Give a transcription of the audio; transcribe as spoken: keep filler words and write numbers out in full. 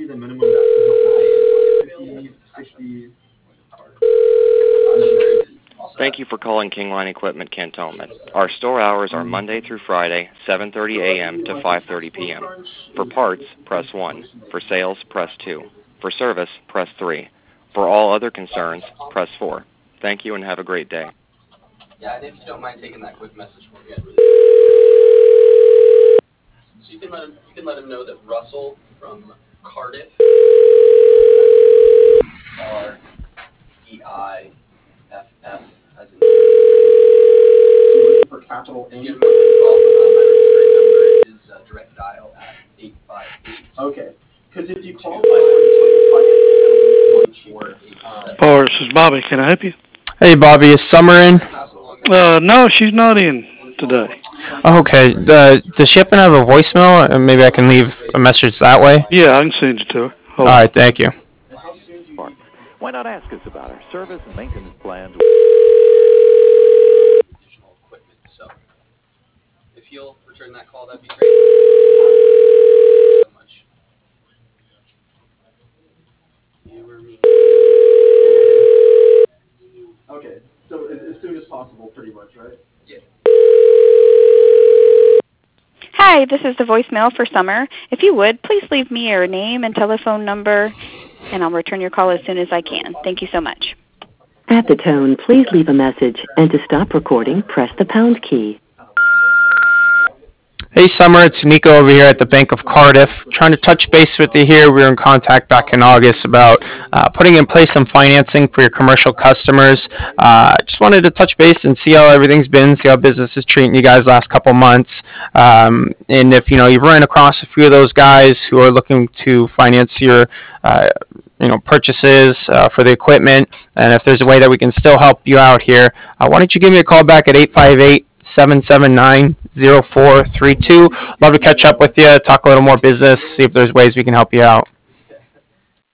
be the minimum that fifty, sixty? Thank you for calling Kingline Equipment Cantonment. Our store hours are Monday through Friday, seven thirty a m to five thirty p m For parts, press one. For sales, press two. For service, press three. For all other concerns, press four. Thank you and have a great day. Yeah, and if you don't mind taking that quick message for me, I'd really... So you can let him, you can let him know that Russell from Cardiff, R E I F F, as in... For capital If you have a call, uh, my registration number is uh, direct dial at eight five eight. Okay, because if you qualify for the financing, it'll be cheaper. Power, this is Bobby. Can I help you? Hey, Bobby, is Summer in? Uh, no, she's not in today. Okay. The, does she happen to have a voicemail? And maybe I can leave a message that way? Yeah, I can send it to her. Hold All right, thank you. Why not ask us about our service and maintenance plans? Additional equipment. So if you'll return that call, that'd be great. So much. You or me. Okay, so as, as soon as possible, pretty much, right? Yeah. Hi, this is the voicemail for Summer. If you would, please leave me your name and telephone number, and I'll return your call as soon as I can. Thank you so much. At the tone, please leave a message, and to stop recording, press the pound key. Hey, Summer, it's Nico over here at the Bank of Cardiff. Trying to touch base with you here. We were in contact back in August about uh, putting in place some financing for your commercial customers. Uh, just wanted to touch base and see how everything's been, see how business is treating you guys last couple months. Um, and if, you know, you've run across a few of those guys who are looking to finance your uh, you know, purchases uh, for the equipment, and if there's a way that we can still help you out here, uh, why don't you give me a call back at eight five eight, seven seven nine, zero four three two. Love to catch up with you, talk a little more business, see if there's ways we can help you out.